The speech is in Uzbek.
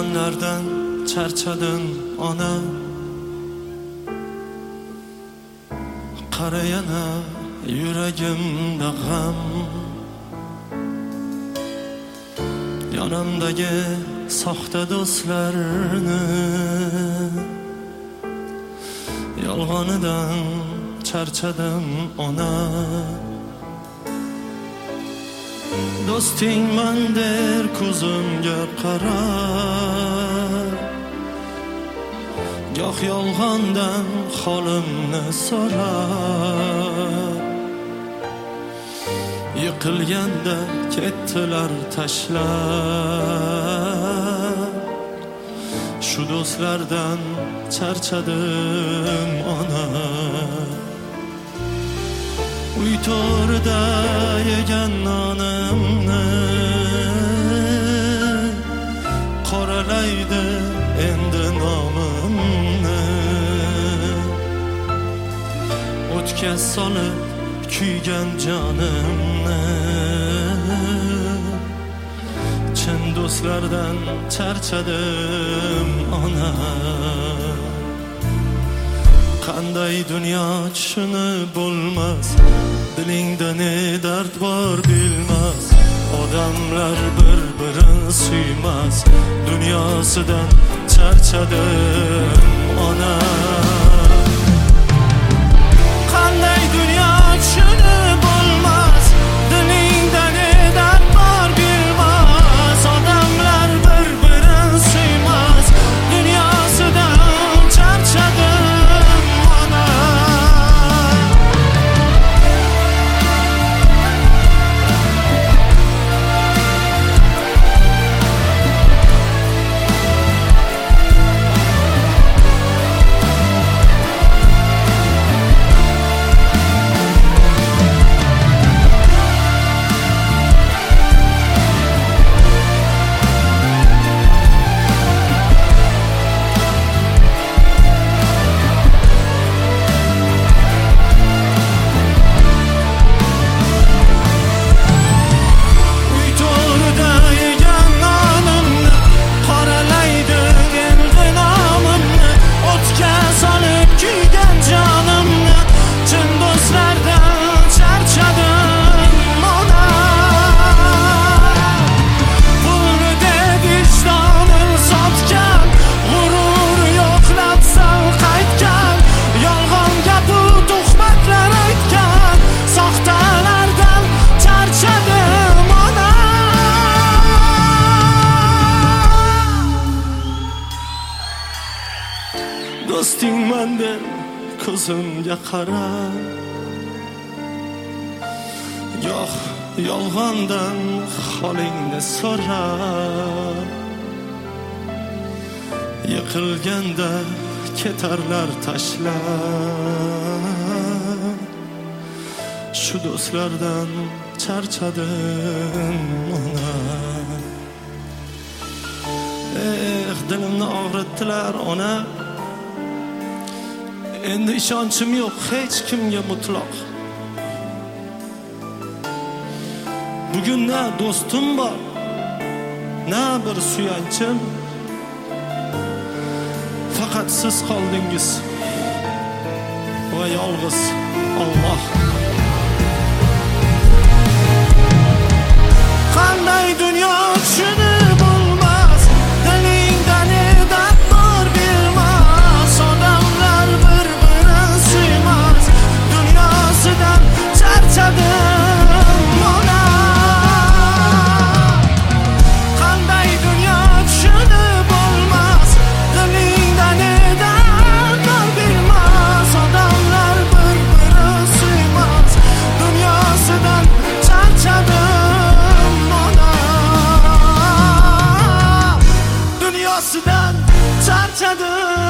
Yolg'onlardan charchadim ona, qara yana yuragimda g'am. Yonimdagi soxta do'stlarni yolg'onidan charchadim ona. Do'stingman der ko'zimga qarab, goh yolg'ondan holimni so'rab, yiqilganda ketdilar tashlab. Shu do'stlardan charchadim ona. Uy to'rida yegan nonimni qoralaydi endi nomimni. O'tga solib kuygan jonimni chin do'stlardan charchadim ona. Qanday dunyo tushunib bo'lmas, dilingda ne dard bor bilmas. Odamlar bir-birini suymas, dunyosidan charchadim ona. Qanday dunyo tushunib bo'lmas, dilingda ne dard bor bilmas. Odamlar bir-birini suymas, dunyosidan charchadim. Do'stingman der ko'zimga qarab, goh yolg'ondan holingni so'rab, yiqilganda ketarlar tashlab. Shu do'stlardan charchadim ona. Dilimni og'ritdilar ona. Endi ishonchim yo'q hech kimga mutlaq. Bugun na do'stim bor, na bir suyanchim. Faqat siz qoldingiz va yolg'iz Alloh. Qanday dunyo tushunib bo'lmas, dilingda ne dard bor bilmas. Odamlar bir-birini suymas, dunyosidan charchadim ona. Qanday dunyo tushunib bo'lmas, dilingda ne dard bor bilmas. Odamlar bir-birini suymas, dunyosidan charchadim ona. Dunyosidan charchadim.